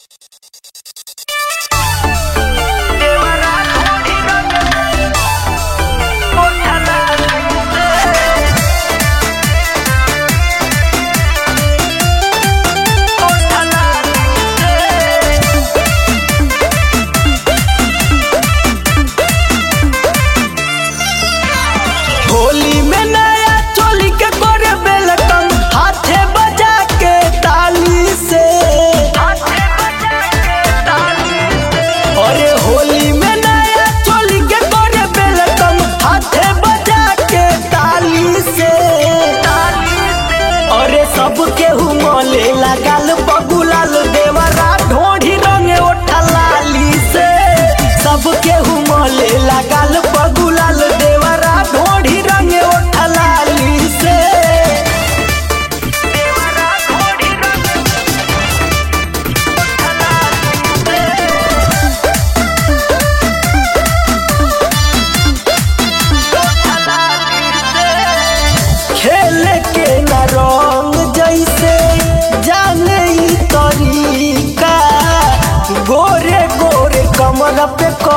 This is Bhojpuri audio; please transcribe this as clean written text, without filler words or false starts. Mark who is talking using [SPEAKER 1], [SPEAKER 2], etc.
[SPEAKER 1] होली में नया चोली के गोरे बेलकम हाथे बजा के ताली से। अरे होली में नया चोली के गोरे बेलकम हाथे बजा के ताली से। अरे सब केहू मोले लगाल बगुलाल देवरा ढोढ़ी रंगे ओठा लाली से। सब केहू मोले लगाल बगुलाल देवरा ढोढ़ी रंगे ओठा लाली से। खेल के न रंग जैसे जाने ई तरीका गोरे गोरे कमर पे